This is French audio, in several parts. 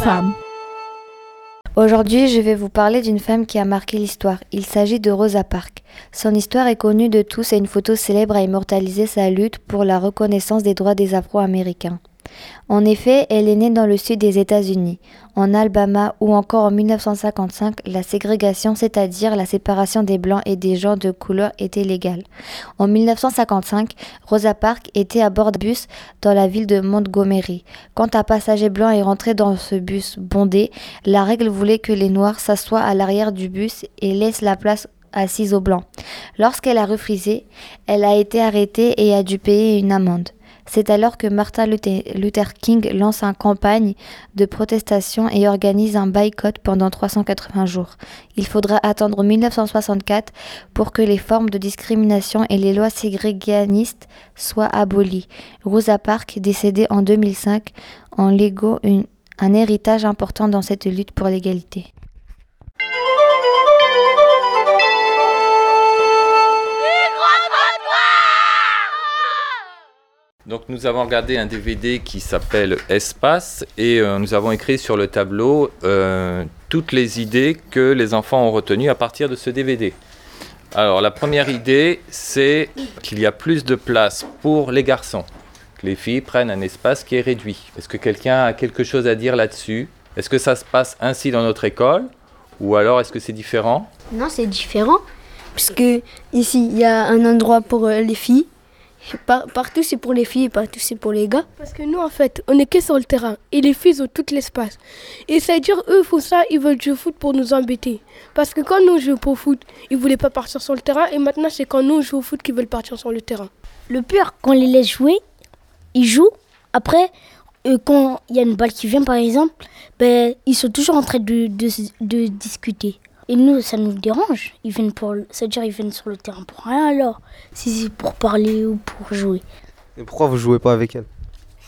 femmes. Aujourd'hui, je vais vous parler d'une femme qui a marqué l'histoire. Il s'agit de Rosa Parks. Son histoire est connue de tous et une photo célèbre a immortalisé sa lutte pour la reconnaissance des droits des Afro-Américains. En effet, elle est née dans le sud des États-Unis, en Alabama, où encore en 1955, la ségrégation, c'est-à-dire la séparation des Blancs et des gens de couleur, était légale. En 1955, Rosa Parks était à bord d'un bus dans la ville de Montgomery. Quand un passager blanc est rentré dans ce bus bondé, la règle voulait que les Noirs s'assoient à l'arrière du bus et laissent la place assise aux Blancs. Lorsqu'elle a refusé, elle a été arrêtée et a dû payer une amende. C'est alors que Martin Luther King lance une campagne de protestation et organise un boycott pendant 380 jours. Il faudra attendre 1964 pour que les formes de discrimination et les lois ségrégationnistes soient abolies. Rosa Parks, décédée en 2005, en légua un héritage important dans cette lutte pour l'égalité. Donc nous avons regardé un DVD qui s'appelle Espace et nous avons écrit sur le tableau toutes les idées que les enfants ont retenues à partir de ce DVD. Alors la première idée, c'est qu'il y a plus de place pour les garçons, que les filles prennent un espace qui est réduit. Est-ce que quelqu'un a quelque chose à dire là-dessus ? Est-ce que ça se passe ainsi dans notre école ou alors est-ce que c'est différent ? Non, c'est différent, puisque ici il y a un endroit pour les filles. Partout c'est pour les filles et partout c'est pour les gars. Parce que nous en fait on est que sur le terrain et les filles ont tout l'espace. Et ça veut dire eux font ça, ils veulent jouer au foot pour nous embêter. Parce que quand nous on joue au foot, ils voulaient pas partir sur le terrain et maintenant c'est quand nous on joue au foot qu'ils veulent partir sur le terrain. Le pire, quand on les laisse jouer, ils jouent. Après, quand il y a une balle qui vient par exemple, ils sont toujours en train de discuter. Et nous, ça nous dérange. C'est-à-dire ils viennent sur le terrain pour rien alors. Si c'est pour parler ou pour jouer. Et pourquoi vous jouez pas avec elle ?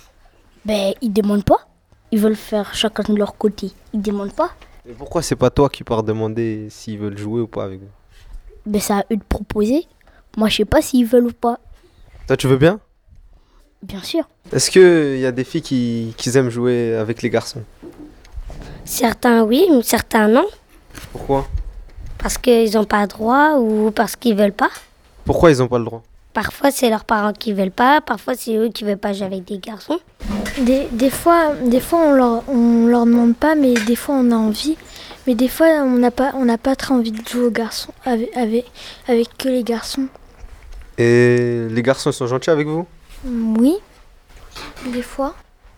Ils demandent pas. Ils veulent faire chacun de leur côté. Ils demandent pas. Et pourquoi c'est pas toi qui pars demander s'ils veulent jouer ou pas avec vous ? C'est à eux de proposer. Moi, je sais pas s'ils veulent ou pas. Toi, tu veux bien ? Bien sûr. Est-ce qu'il y a des filles qui aiment jouer avec les garçons ? Certains oui, mais certains non. Pourquoi ? Parce qu'ils n'ont pas le droit ou parce qu'ils veulent pas. Pourquoi ils n'ont pas le droit ? Parfois c'est leurs parents qui veulent pas, parfois c'est eux qui veulent pas jouer avec des garçons. Des fois on leur demande pas, mais des fois on a envie. Mais des fois on n'a pas très envie de jouer aux garçons avec que les garçons. Et les garçons ils sont gentils avec vous ? Oui, des fois. Tous ?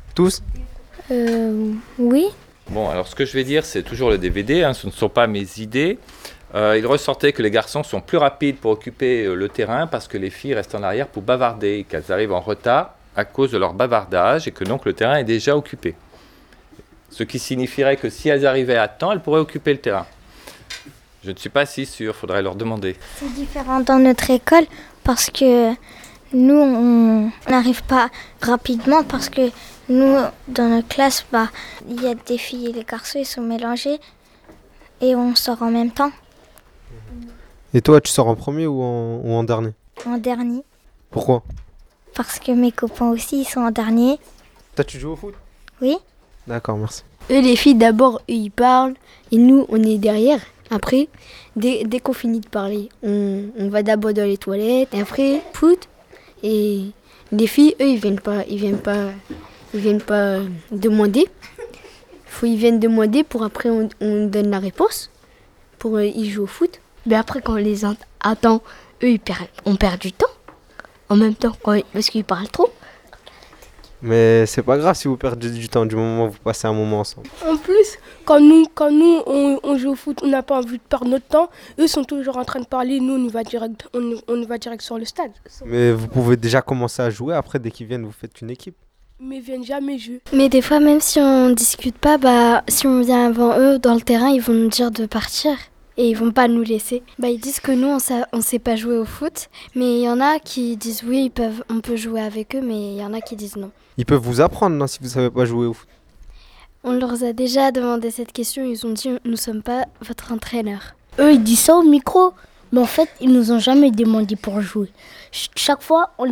Oui. Bon, alors ce que je vais dire, c'est toujours le DVD, ce ne sont pas mes idées. Il ressortait que les garçons sont plus rapides pour occuper le terrain parce que les filles restent en arrière pour bavarder, qu'elles arrivent en retard à cause de leur bavardage et que donc le terrain est déjà occupé. Ce qui signifierait que si elles arrivaient à temps, elles pourraient occuper le terrain. Je ne suis pas si sûr, il faudrait leur demander. C'est différent dans notre école parce que nous, on n'arrive pas rapidement parce que nous, dans notre classe, il y a des filles et des garçons, ils sont mélangés et on sort en même temps. Et toi, tu sors en premier ou en dernier ? En dernier. Pourquoi ? Parce que mes copains aussi, ils sont en dernier. Toi, tu joues au foot ? Oui. D'accord, merci. Eux, les filles, d'abord, eux, ils parlent et nous, on est derrière. Après, dès qu'on finit de parler, on va d'abord dans les toilettes et après, foot. Et les filles, eux, ils viennent pas demander. Ils viennent demander pour après on donne la réponse. Pour ils jouent au foot. Mais après quand on les attend, eux on perd du temps. En même temps parce qu'ils parlent trop. Mais c'est pas grave si vous perdez du temps du moment où vous passez un moment ensemble. En plus, quand nous on joue au foot, on n'a pas envie de perdre notre temps. Eux sont toujours en train de parler, nous on va direct sur le stade. Mais vous pouvez déjà commencer à jouer, après dès qu'ils viennent vous faites une équipe. Mais ils viennent jamais jouer. Mais des fois même si on discute pas, si on vient avant eux dans le terrain, ils vont nous dire de partir. Et ils vont pas nous laisser. Ils disent que nous, on sait pas jouer au foot. Mais il y en a qui disent oui, on peut jouer avec eux, mais il y en a qui disent non. Ils peuvent vous apprendre, non, si vous savez pas jouer au foot. On leur a déjà demandé cette question, ils ont dit nous sommes pas votre entraîneur. Eux, ils disent ça au micro. Mais en fait, ils nous ont jamais demandé pour jouer. Chaque fois, on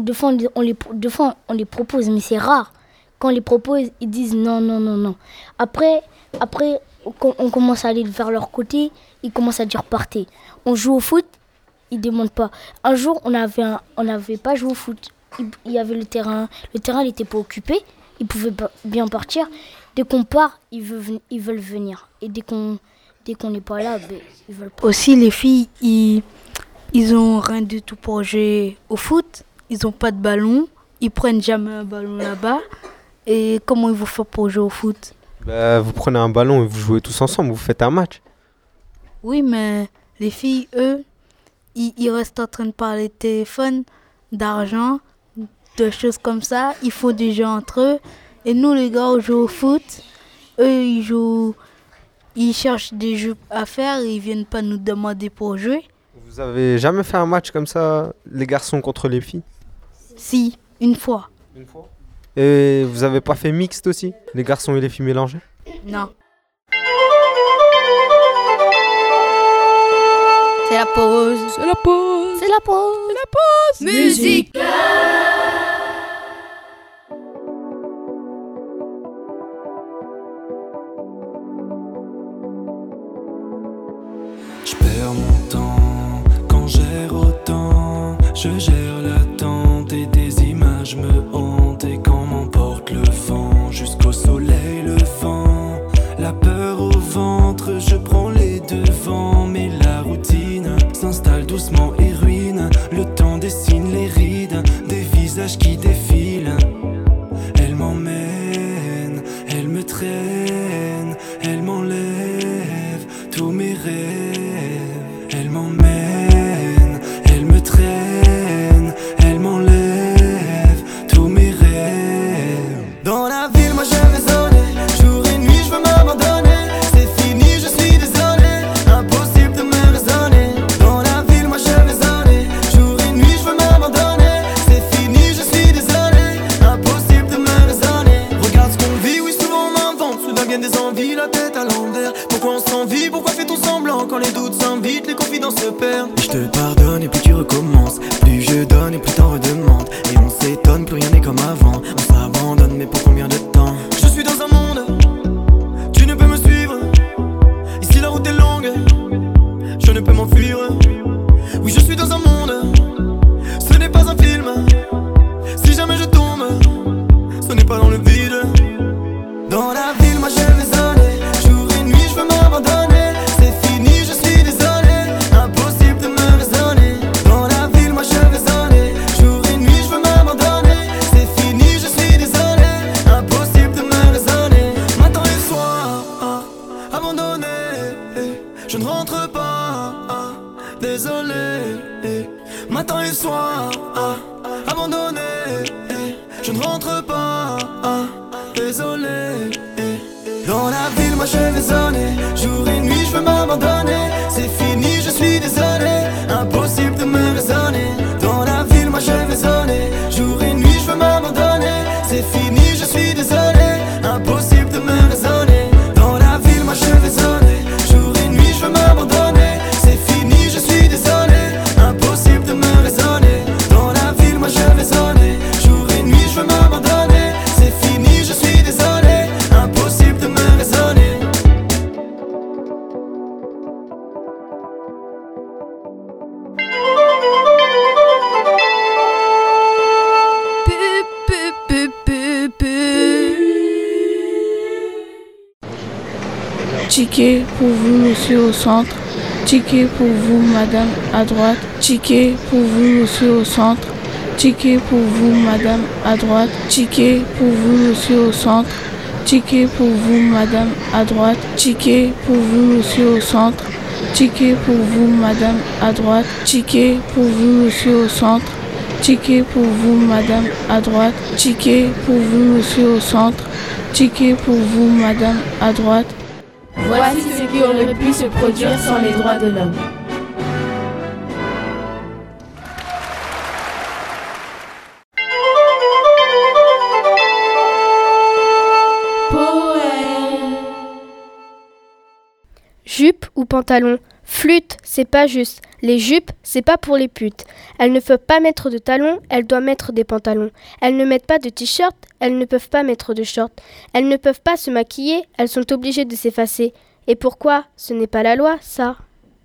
les propose, mais c'est rare. Quand on les propose, ils disent non. Après, Après, on commence à aller vers leur côté, ils commencent à dire partez. On joue au foot, ils ne demandent pas. Un jour, on n'avait pas joué au foot. Il y avait le terrain il n'était pas occupé, ils pouvaient bien partir. Dès qu'on part, ils veulent venir. Et dès qu'on n'est pas là, ils veulent pas. Aussi, les filles, ils ont rien du tout pour jouer au foot. Ils n'ont pas de ballon. Ils prennent jamais un ballon là-bas. Et comment ils vont faire pour jouer au foot? Vous prenez un ballon et vous jouez tous ensemble, vous faites un match. Oui, mais les filles, eux, ils restent en train de parler de téléphone, d'argent, de choses comme ça. Ils font des jeux entre eux. Et nous, les gars, on joue au foot. Eux, ils cherchent des jeux à faire et ils viennent pas nous demander pour jouer. Vous avez jamais fait un match comme ça, les garçons contre les filles? Si, une fois. Une fois. Et vous avez pas fait mixte aussi, les garçons et les filles mélangés? Non. C'est la pause. C'est la pause. C'est la pause. C'est la pause. Musique. Je perds mon temps quand j'erre autant. Je gère l'attente et des images me hantent. Et quand m'emporte le vent jusqu'au soleil levant, la peur au ventre, je prends les devants. Mais la routine s'installe doucement et ruine. Le temps dessine les rides des visages qui défilent. Elle m'emmène, elle me traîne, elle m'enlève tous mes rêves. Elle m'emmène, elle me traîne, elle m'enlève tous mes rêves. Dans la ville, moi je vais zoner, jour et nuit je veux m'abandonner. C'est fini, je suis désolé, impossible de me raisonner. Dans la ville, moi je vais zoner, jour et nuit je veux m'abandonner. C'est fini, je suis désolé, impossible de me raisonner. Regarde ce qu'on vit, oui souvent on m'invente. Soudain viennent des envies, la tête à l'envers. Pourquoi on s'envie, pourquoi fait-on semblant? Quand les doutes s'invitent, les confidences se perdent. Je te pardonne et plus tu recommences. Plus je donne et plus t'en redemandes. Et on s'étonne, plus rien n'est comme avant. On s'abandonne, mais pour combien de temps? Je suis dans un monde, tu ne peux me suivre. Ici la route est longue, je ne peux m'enfuir. Oui, je suis dans un monde, ce n'est pas un film. Si jamais je tombe, ce n'est pas dans le vide. Dans la ville, moi je vais zoner, jour et nuit je veux m'abandonner. C'est fini, je suis désolé, impossible de me raisonner. Dans la ville, moi je vais zoner, jour et nuit je veux m'abandonner. C'est fini, je suis désolé, impossible de me raisonner. Matin et soir, abandonné, je ne rentre pas, désolé. Matin et soir, abandonné, je ne rentre pas, désolé. Dans la ville, moi je vais zoner, jour et nuit je veux m'abandonner. C'est fini, je suis désolé, impossible de me raisonner. Dans la ville, moi je vais zoner, jour et nuit je veux m'abandonner. C'est fini, je suis désolé, impossible de me raisonner. Dans la ville, moi je vais zoner, jour et nuit je veux m'abandonner. C'est fini, je suis désolé, impossible de me raisonner. Dans la ville, moi je vais zoner, jour et nuit je veux m'abandonner. C'est fini, je suis désolé, impossible de me raisonner. Ticket pour vous, monsieur au centre. Ticket pour vous, madame, à droite. Ticket pour vous, monsieur au centre. Ticket pour vous, madame, à droite. Ticket pour vous, monsieur au centre. Ticket pour vous, madame, à droite. Ticket pour vous, monsieur au centre. Ticket pour vous, madame, à droite. Ticket pour vous, monsieur au centre. Ticket pour vous, madame, à droite. Ticket pour vous, monsieur au centre. Ticket pour vous, madame, à droite. Voici ce qui aurait pu se produire sans les droits de l'homme. Jupe ou pantalon, Flûte, c'est pas juste. Les jupes, c'est pas pour les putes. Elles ne peuvent pas mettre de talons, elles doivent mettre des pantalons. Elles ne mettent pas de t-shirt, elles ne peuvent pas mettre de short. Elles ne peuvent pas se maquiller, elles sont obligées de s'effacer. Et pourquoi? Ce n'est pas la loi, ça.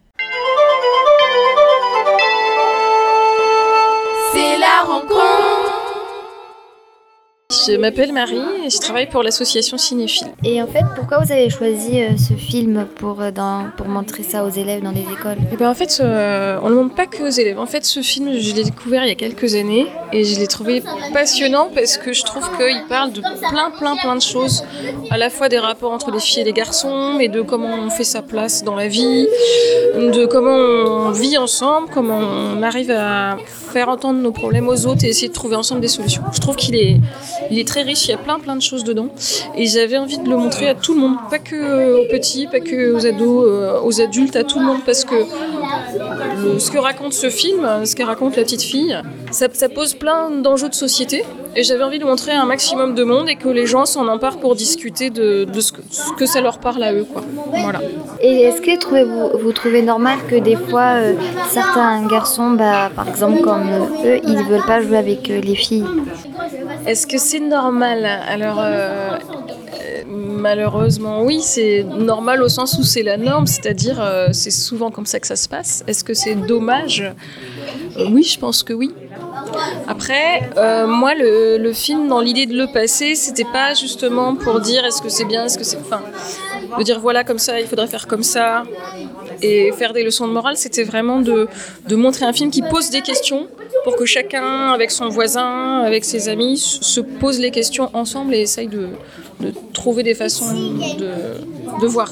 C'est la rencontre. Je m'appelle Marie et je travaille pour l'association Cinéphile. Et en fait, pourquoi vous avez choisi ce film pour montrer ça aux élèves dans les écoles? Et ben en fait, on ne le montre pas que aux élèves. En fait, ce film, je l'ai découvert il y a quelques années et je l'ai trouvé passionnant parce que je trouve qu'il parle de plein de choses, à la fois des rapports entre les filles et les garçons, mais de comment on fait sa place dans la vie, de comment on vit ensemble, comment on arrive à faire entendre nos problèmes aux autres et essayer de trouver ensemble des solutions. Je trouve qu'il est très riche, il y a plein de choses dedans et j'avais envie de le montrer à tout le monde, pas que aux petits, pas que aux ados, aux adultes, à tout le monde, parce que ce que raconte ce film, ce que raconte la petite fille, ça pose plein d'enjeux de société et j'avais envie de montrer à un maximum de monde et que les gens s'en emparent pour discuter de ce que ça leur parle à eux, quoi. Voilà. Et est-ce que vous trouvez normal que des fois certains garçons, par exemple comme eux, ils ne veulent pas jouer avec les filles? Est-ce que c'est normal? Alors, malheureusement, oui, c'est normal au sens où c'est la norme, c'est-à-dire c'est souvent comme ça que ça se passe. Est-ce que c'est dommage? Oui, je pense que oui. Après, moi, le film, dans l'idée de le passer, c'était pas justement pour dire est-ce que c'est bien, est-ce que c'est... Enfin, de dire voilà, comme ça, il faudrait faire comme ça, et faire des leçons de morale, c'était vraiment de montrer un film qui pose des questions pour que chacun, avec son voisin, avec ses amis, se pose les questions ensemble et essaye de trouver des façons de voir.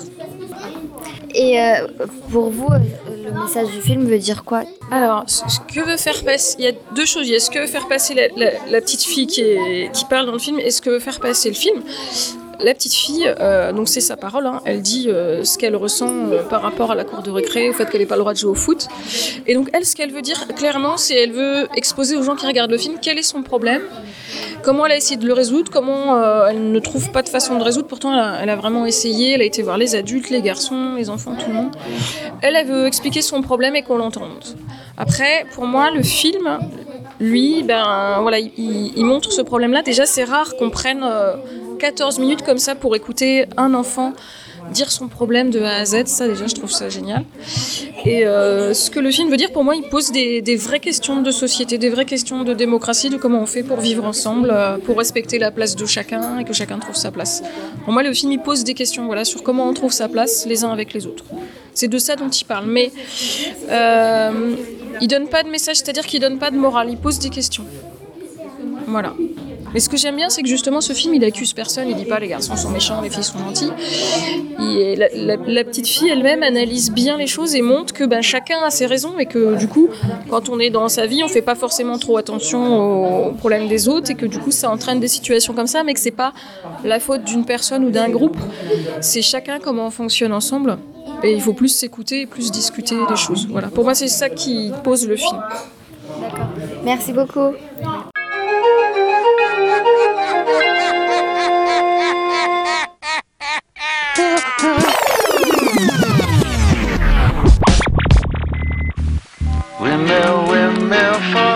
Et pour vous, le message du film veut dire quoi? Alors, ce que veut faire passer... Il y a deux choses. Il y a ce que veut faire passer la petite fille qui parle dans le film et ce que veut faire passer le film. La petite fille, donc c'est sa parole, hein, elle dit ce qu'elle ressent par rapport à la cour de récré, au fait qu'elle n'ait pas le droit de jouer au foot. Et donc elle, ce qu'elle veut dire clairement, c'est qu'elle veut exposer aux gens qui regardent le film quel est son problème, comment elle a essayé de le résoudre, comment elle ne trouve pas de façon de résoudre. Pourtant, elle a vraiment essayé, elle a été voir les adultes, les garçons, les enfants, tout le monde. Elle veut expliquer son problème et qu'on l'entende. Après, pour moi, le film, lui, voilà, il montre ce problème-là. Déjà, c'est rare qu'on prenne 14 minutes comme ça pour écouter un enfant dire son problème de A à Z. Ça, déjà, je trouve ça génial. Et ce que le film veut dire, pour moi, il pose des vraies questions de société, des vraies questions de démocratie, de comment on fait pour vivre ensemble, pour respecter la place de chacun et que chacun trouve sa place. Pour moi, le film, il pose des questions, voilà, sur comment on trouve sa place les uns avec les autres. C'est de ça dont il parle. Mais il donne pas de message, c'est-à-dire qu'il donne pas de morale, il pose des questions. Voilà. Mais ce que j'aime bien, c'est que justement, ce film, il accuse personne, il dit pas les garçons sont méchants, les filles sont gentilles. La petite fille elle-même analyse bien les choses et montre que chacun a ses raisons et que du coup, quand on est dans sa vie, on fait pas forcément trop attention aux problèmes des autres et que du coup, ça entraîne des situations comme ça, mais que c'est pas la faute d'une personne ou d'un groupe, c'est chacun comment on fonctionne ensemble. Et il faut plus s'écouter et plus discuter des choses. Voilà. Pour moi, c'est ça qui pose le film. D'accord. Merci beaucoup. Windmill, windmill,